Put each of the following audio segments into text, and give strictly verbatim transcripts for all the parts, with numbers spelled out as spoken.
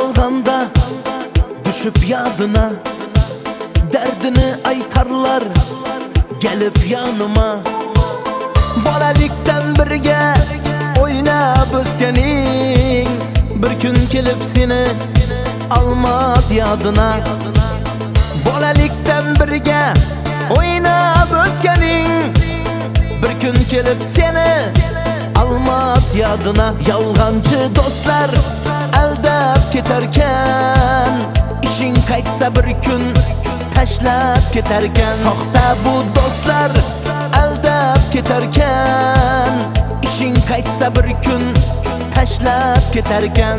kalganda düşüp yadına, derdini aytarlar gelip yanıma. Bolalikten birge oynab o'sganing bir kun kelib seni almaz yadına. Bolalikten birge oynab o'sganing bir kun kelib seni almaz yadına. Yolg'onchi do'stlar aldab ketarkan, ishing qaytsa bir kun tashlab ketarkan. Soxta bu do'stlar aldab ketarkan, ishing qaytsa bir kun tashlab ketarkan.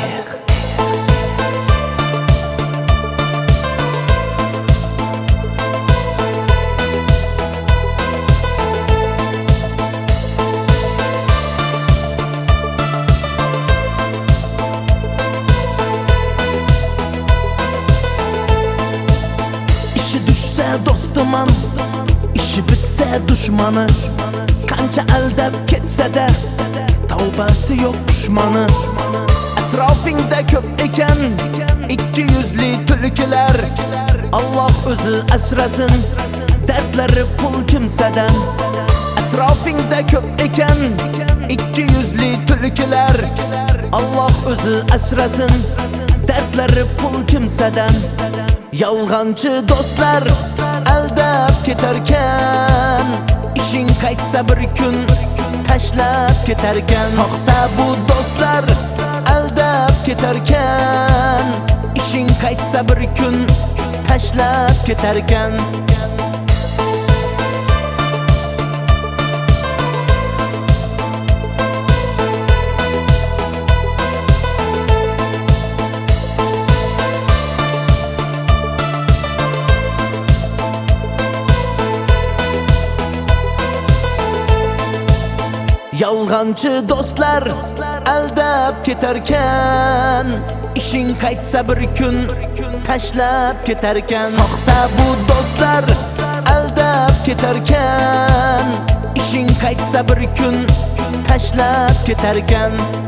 İşi düşse dostuman, işi bitse düşmanı, qancha aldab ketsa da tavbasi yok pishmoni. Atrofingda ko'p ekan ikki yuzli tulkilar, Allah o'zi asrasin dardlari pul kimsadan. Atrofingda ko'p ekan ikki yuzli tulkilar, Allah o'zi asrasin dardlari pul kimsadan. Yolg'onchi do'stlar aldab ketarkan, ishing qaytsa bir kun tashlab ketarkan. Soxta bu do'stlar aldab ketarkan, ishing qaytsa bir kun tashlab ketarkan. Yolg'onchi do'stlar aldab ketarkan, ishing qaytsa bir kun tashlab ketarkan. Soxta bu do'stlar aldab ketarkan, ishing qaytsa bir kun tashlab ketarkan.